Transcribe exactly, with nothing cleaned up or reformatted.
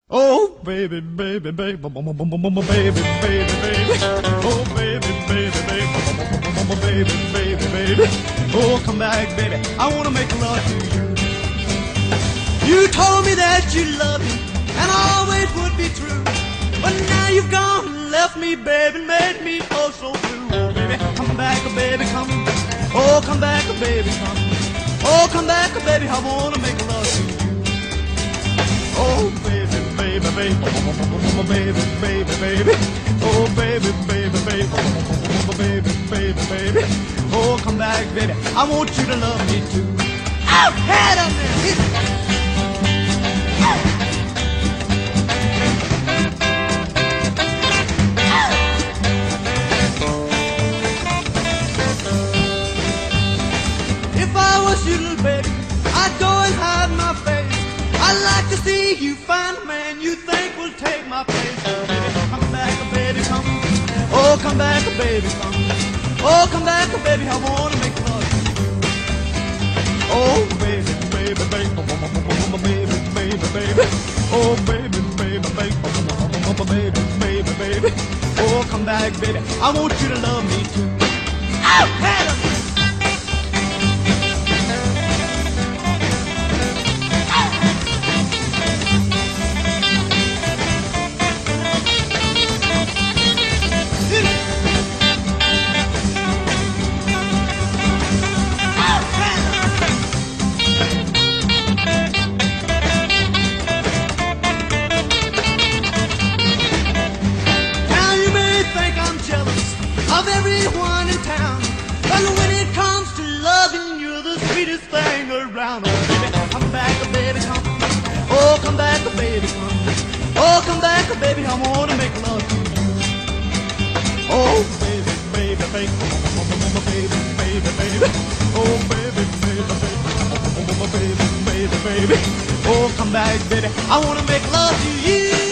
Oh, baby, baby, baby, baby, baby, baby. Oh, baby, baby, baby, baby, baby, baby. Oh, come back, baby. I wanna make love to you. You told me that you loved me and always would be true. But now you've gone and left me, baby, and made me oh so blue. Oh, baby, come back, baby, come. Oh, come back, baby, come. Oh, come back, baby. I wanna make love to you. Oh, baby, baby, baby, baby, baby, baby. Oh, baby, baby, baby, baby, baby, baby. Oh, come back, baby. I want you to love me too. Oh, head up there. If I was you, little baby, I'd go and hide my face. I'd like to see you find a man you think will take my place. Oh, baby, come back, baby, come. Oh, come back, baby, come. Oh, come back, baby, I wanna make love to you. Oh, baby, baby, baby, baby, baby, baby. Oh, baby, baby, baby, baby, baby, baby. Oh, come back, baby, I want you to love me too. Oh, head up. Of everyone in town, but when it comes to loving, you're the sweetest thing around. Oh, baby, come back, baby, come. Oh, come back, baby, come. Oh, come back, baby, I wanna make love to you. Oh, baby, baby, baby, baby, baby, baby. Oh, baby, baby, baby, baby, baby, baby. Oh, come back, baby, I wanna make love to you.